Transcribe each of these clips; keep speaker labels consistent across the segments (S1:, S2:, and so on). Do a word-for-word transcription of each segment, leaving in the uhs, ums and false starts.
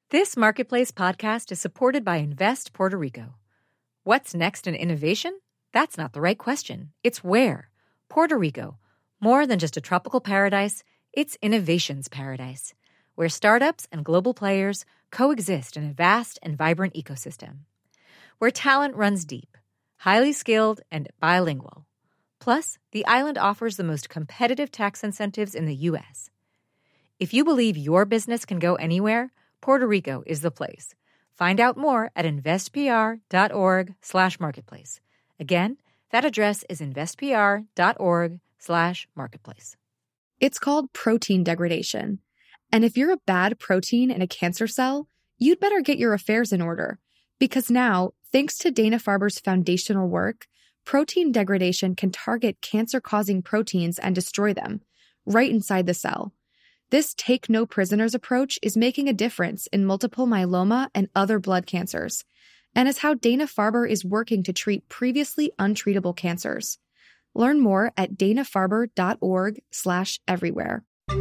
S1: This Marketplace podcast is supported by Invest Puerto Rico. What's next in innovation? That's not the right question. It's where. Puerto Rico. More than just a tropical paradise, it's innovation's paradise, where startups and global players coexist in a vast and vibrant ecosystem. Where talent runs deep, highly skilled, and bilingual. Plus, the island offers the most competitive tax incentives in the U S. If you believe your business can go anywhere, Puerto Rico is the place. Find out more at investpr.org slash marketplace. Again, that address is investpr.org slash marketplace.
S2: It's called protein degradation. And if you're a bad protein in a cancer cell, you'd better get your affairs in order. Because now, thanks to Dana-Farber's foundational work, protein degradation can target cancer-causing proteins and destroy them, right inside the cell. This take-no-prisoners approach is making a difference in multiple myeloma and other blood cancers, and is how Dana-Farber is working to treat previously untreatable cancers. Learn more at danafarber.org slash everywhere.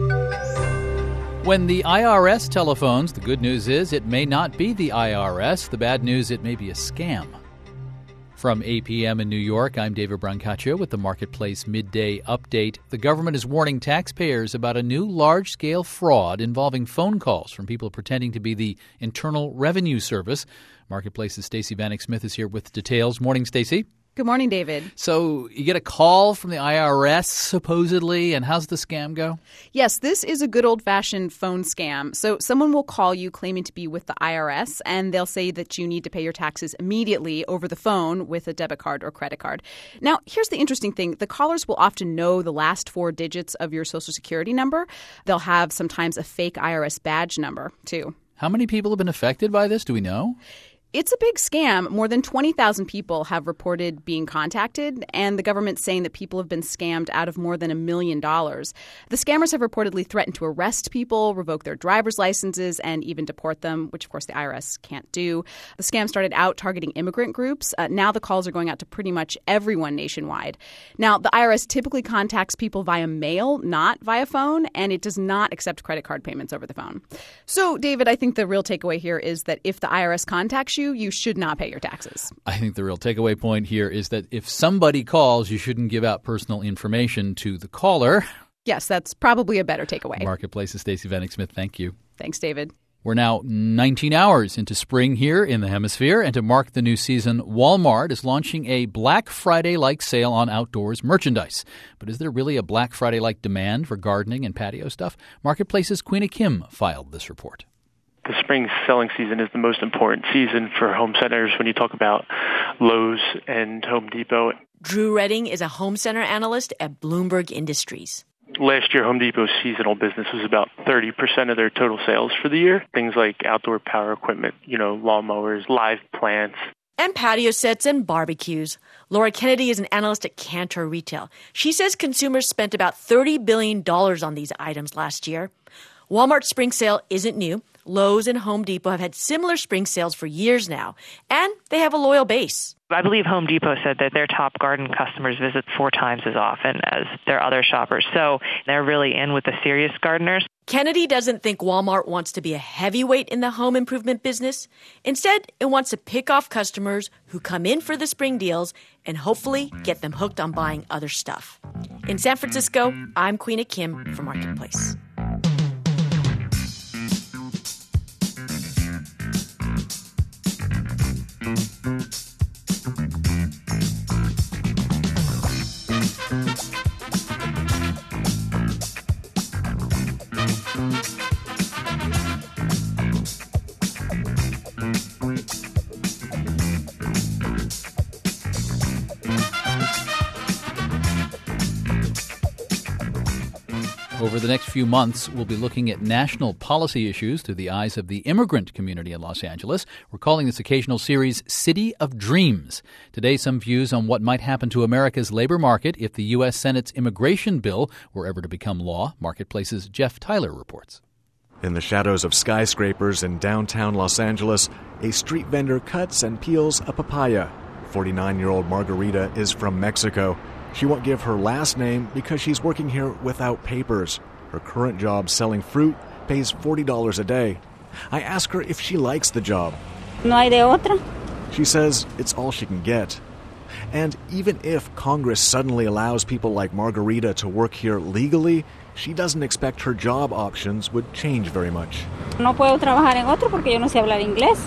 S3: When the I R S telephones, the good news is it may not be the I R S. The bad news, it may be a scam. From eight p.m. in New York, I'm David Brancaccio with the Marketplace Midday Update. The government is warning taxpayers about a new large-scale fraud involving phone calls from people pretending to be the Internal Revenue Service. Marketplace's Stacey Vanek Smith is here with details. Morning, Stacey.
S4: Good morning, David.
S3: So you get a call from the I R S, supposedly, and how's the scam go?
S4: Yes, this is a good old-fashioned phone scam. So someone will call you claiming to be with the I R S, and they'll say that you need to pay your taxes immediately over the phone with a debit card or credit card. Now, here's the interesting thing. The callers will often know the last four digits of your Social Security number. They'll have sometimes a fake I R S badge number, too.
S3: How many people have been affected by this? Do we know?
S4: It's a big scam. More than twenty thousand people have reported being contacted, and the government's saying that people have been scammed out of more than a million dollars. The scammers have reportedly threatened to arrest people, revoke their driver's licenses, and even deport them, which, of course, the I R S can't do. The scam started out targeting immigrant groups. Uh, now the calls are going out to pretty much everyone nationwide. Now, the I R S typically contacts people via mail, not via phone, and it does not accept credit card payments over the phone. So, David, I think the real takeaway here is that if the I R S contacts you, you should not pay your taxes.
S3: I think the real takeaway point here is that if somebody calls, you shouldn't give out personal information to the caller.
S4: Yes, that's probably a better takeaway.
S3: Marketplace's Stacey Vanek Smith, thank you.
S4: Thanks, David.
S3: We're now nineteen hours into spring here in the hemisphere, and to mark the new season, Walmart is launching a Black Friday-like sale on outdoors merchandise. But is there really a Black Friday-like demand for gardening and patio stuff? Marketplace's Queena Kim filed this report.
S5: The spring selling season is the most important season for home centers when you talk about Lowe's and Home Depot.
S6: Drew Redding is a home center analyst at Bloomberg Industries.
S5: Last year, Home Depot's seasonal business was about thirty percent of their total sales for the year. Things like outdoor power equipment, you know, lawnmowers, live plants.
S6: And patio sets and barbecues. Laura Kennedy is an analyst at Kantar Retail. She says consumers spent about thirty billion dollars on these items last year. Walmart's spring sale isn't new. Lowe's and Home Depot have had similar spring sales for years now, and they have a loyal base.
S7: I believe Home Depot said that their top garden customers visit four times as often as their other shoppers, so they're really in with the serious gardeners.
S6: Kennedy doesn't think Walmart wants to be a heavyweight in the home improvement business. Instead, it wants to pick off customers who come in for the spring deals and hopefully get them hooked on buying other stuff. In San Francisco, I'm Queena Kim for Marketplace.
S3: Over the next few months, we'll be looking at national policy issues through the eyes of the immigrant community in Los Angeles. We're calling this occasional series City of Dreams. Today, some views on what might happen to America's labor market if the U S. Senate's immigration bill were ever to become law. Marketplace's Jeff Tyler reports.
S8: In the shadows of skyscrapers in downtown Los Angeles, a street vendor cuts and peels a papaya. forty-nine-year-old Margarita is from Mexico. She won't give her last name because she's working here without papers. Her current job selling fruit pays forty dollars a day. I ask her if she likes the job.
S9: No hay de otra.
S8: She says it's all she can get. And even if Congress suddenly allows people like Margarita to work here legally, she doesn't expect her job options would change very much.
S9: No puedo trabajar en otro porque yo no sé hablar inglés.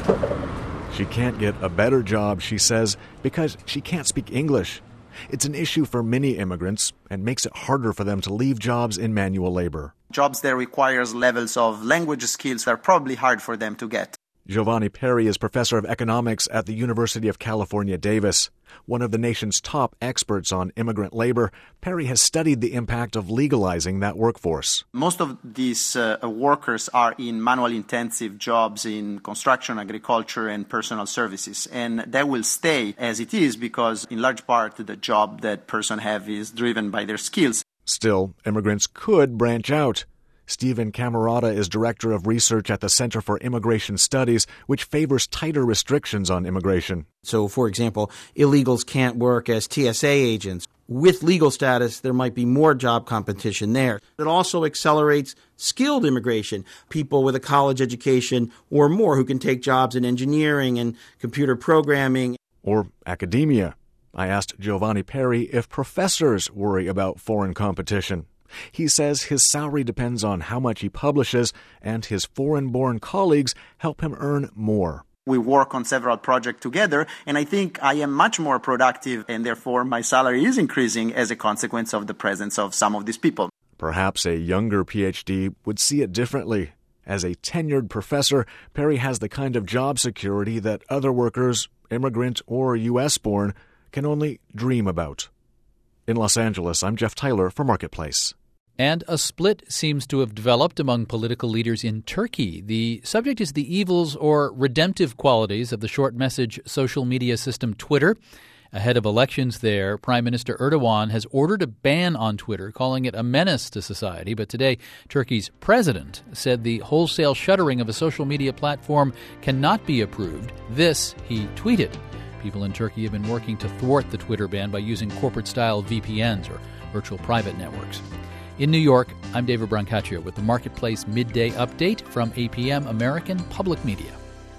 S8: She can't get a better job, she says, because she can't speak English. It's an issue for many immigrants and makes it harder for them to leave jobs in manual labor.
S10: Jobs that requires levels of language skills are probably hard for them to get.
S8: Giovanni Perry is professor of economics at the University of California, Davis. One of the nation's top experts on immigrant labor, Perry has studied the impact of legalizing that workforce.
S10: Most of these uh, workers are in manual-intensive jobs in construction, agriculture, and personal services. And that will stay as it is because, in large part, the job that person have is driven by their skills.
S8: Still, immigrants could branch out. Stephen Camarata is director of research at the Center for Immigration Studies, which favors tighter restrictions on immigration.
S11: So, for example, illegals can't work as T S A agents. With legal status, there might be more job competition there. It also accelerates skilled immigration, people with a college education or more who can take jobs in engineering and computer programming.
S8: Or academia. I asked Giovanni Perry if professors worry about foreign competition. He says his salary depends on how much he publishes, and his foreign-born colleagues help him earn more.
S10: We work on several projects together, and I think I am much more productive, and therefore my salary is increasing as a consequence of the presence of some of these people.
S8: Perhaps a younger P H D would see it differently. As a tenured professor, Perry has the kind of job security that other workers, immigrant or U S-born, can only dream about. In Los Angeles, I'm Jeff Tyler for Marketplace.
S3: And a split seems to have developed among political leaders in Turkey. The subject is the evils or redemptive qualities of the short message social media system Twitter. Ahead of elections there, Prime Minister Erdogan has ordered a ban on Twitter, calling it a menace to society. But today, Turkey's president said the wholesale shuttering of a social media platform cannot be approved. This, he tweeted. People in Turkey have been working to thwart the Twitter ban by using corporate-style V P Ns or virtual private networks. In New York, I'm David Brancaccio with the Marketplace Midday Update from A P M American Public Media.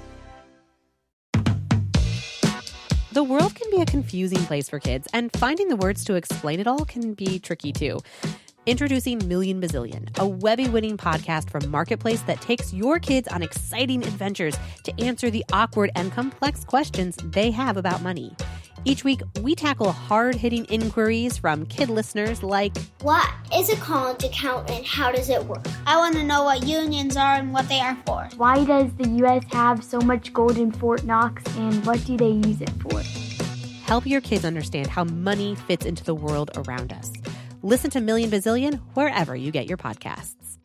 S12: The world can be a confusing place for kids, and finding the words to explain it all can be tricky too. Introducing Million Bazillion, a Webby-winning podcast from Marketplace that takes your kids on exciting adventures to answer the awkward and complex questions they have about money. Each week, we tackle hard-hitting inquiries from kid listeners like,
S13: what is a college account and how does it work? I want to know what unions are and what they are for.
S14: Why does the U S have so much gold in Fort Knox and what do they use it for?
S12: Help your kids understand how money fits into the world around us. Listen to Million Bazillion wherever you get your podcasts.